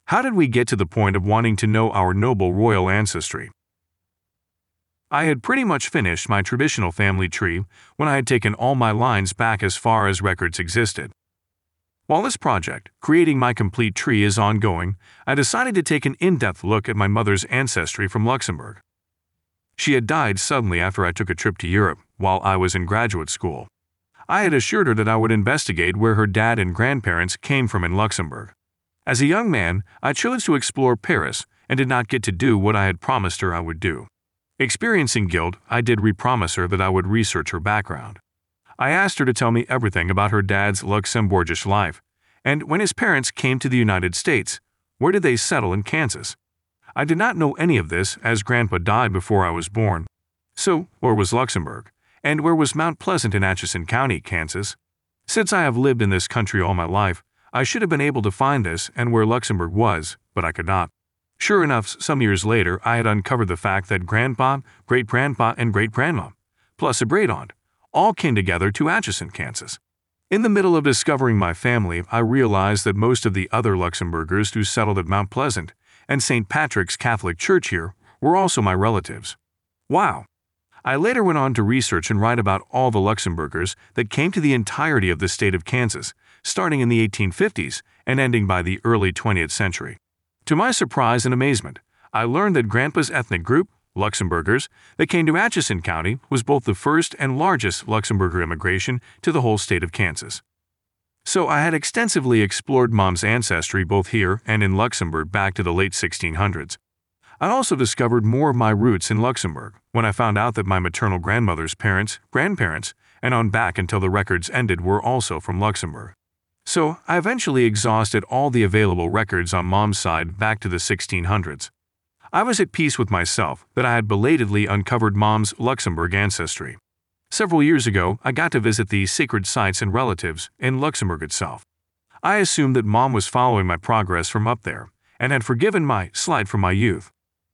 How did we get to the point of wanting to know our noble royal ancestry? I had pretty much finished my traditional family tree when I had taken all my lines back as far as records existed. While this project, creating my complete tree, is ongoing, I decided to take an in-depth look at my mother's ancestry from Luxembourg. She had died suddenly after I took a trip to Europe while I was in graduate school. I had assured her that I would investigate where her dad and grandparents came from in Luxembourg. As a young man, I chose to explore Paris and did not get to do what I had promised her I would do. Experiencing guilt, I did repromise her that I would research her background. I asked her to tell me everything about her dad's Luxembourgish life, and when his parents came to the United States, where did they settle in Kansas? I did not know any of this as Grandpa died before I was born. So, where was Luxembourg? And where was Mount Pleasant in Atchison County, Kansas? Since I have lived in this country all my life, I should have been able to find this and where Luxembourg was, but I could not. Sure enough, some years later, I had uncovered the fact that Grandpa, great-grandpa, and great-grandma, plus a great-aunt, all came together to Atchison, Kansas. In the middle of discovering my family, I realized that most of the other Luxembourgers who settled at Mount Pleasant and St. Patrick's Catholic Church here were also my relatives. Wow! I later went on to research and write about all the Luxembourgers that came to the entirety of the state of Kansas, starting in the 1850s and ending by the early 20th century. To my surprise and amazement, I learned that Grandpa's ethnic group, Luxembourgers, that came to Atchison County was both the first and largest Luxembourger immigration to the whole state of Kansas. So I had extensively explored Mom's ancestry both here and in Luxembourg back to the late 1600s. I also discovered more of my roots in Luxembourg when I found out that my maternal grandmother's parents, grandparents, and on back until the records ended were also from Luxembourg. So I eventually exhausted all the available records on Mom's side back to the 1600s. I was at peace with myself that I had belatedly uncovered Mom's Luxembourg ancestry. Several years ago, I got to visit the sacred sites and relatives in Luxembourg itself. I assumed that Mom was following my progress from up there and had forgiven my slight from my youth.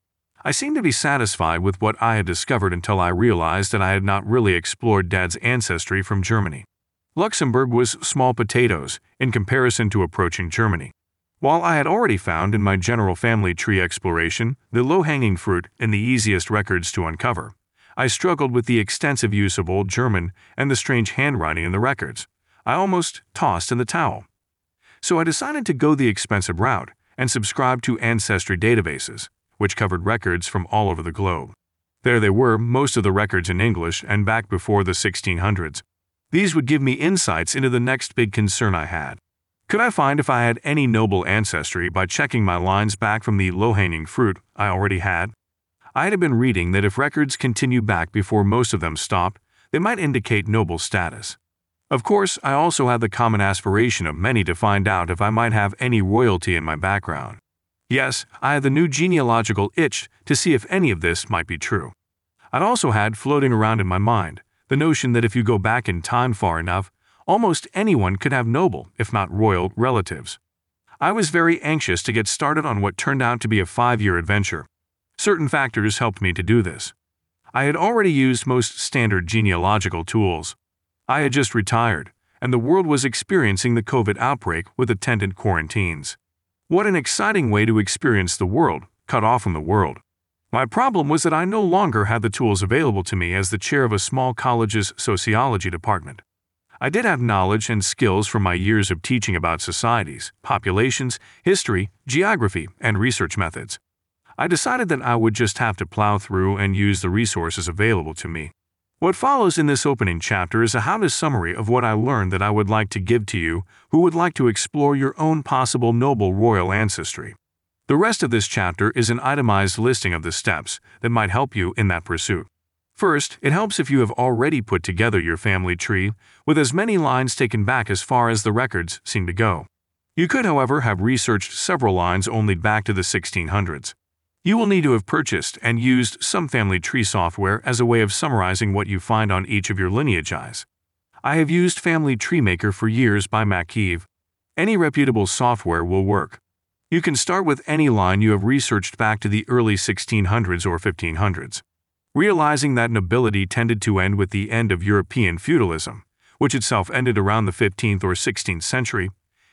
I seemed to be satisfied with what I had discovered until I realized that I had not really explored Dad's ancestry from Germany. Luxembourg was small potatoes in comparison to approaching Germany. While I had already found in my general family tree exploration the low-hanging fruit and the easiest records to uncover, I struggled with the extensive use of Old German and the strange handwriting in the records. I almost tossed in the towel. So I decided to go the expensive route and subscribe to ancestry databases, which covered records from all over the globe. There they were, most of the records in English and back before the 1600s. These would give me insights into the next big concern I had. Could I find if I had any noble ancestry by checking my lines back from the low-hanging fruit I already had? I had been reading that if records continue back before most of them stopped, they might indicate noble status. Of course, I also had the common aspiration of many to find out if I might have any royalty in my background. Yes, I had the new genealogical itch to see if any of this might be true. I'd also had floating around in my mind the notion that if you go back in time far enough, almost anyone could have noble, if not royal, relatives. I was very anxious to get started on what turned out to be a 5-year adventure. Certain factors helped me to do this. I had already used most standard genealogical tools. I had just retired, and the world was experiencing the COVID outbreak with attendant quarantines. What an exciting way to experience the world, cut off from the world. My problem was that I no longer had the tools available to me as the chair of a small college's sociology department. I did have knowledge and skills from my years of teaching about societies, populations, history, geography, and research methods. I decided that I would just have to plow through and use the resources available to me. What follows in this opening chapter is a how-to summary of what I learned that I would like to give to you who would like to explore your own possible noble royal ancestry. The rest of this chapter is an itemized listing of the steps that might help you in that pursuit. First, it helps if you have already put together your family tree with as many lines taken back as far as the records seem to go. You could, however, have researched several lines only back to the 1600s. You will need to have purchased and used some family tree software as a way of summarizing what you find on each of your lineage eyes. I have used Family Tree Maker for years by MacKeeve. Any reputable software will work. You can start with any line you have researched back to the early 1600s or 1500s. Realizing that nobility tended to end with the end of European feudalism, which itself ended around the 15th or 16th century,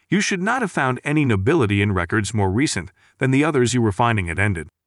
You should not have found any nobility in records more recent than the others you were finding had ended.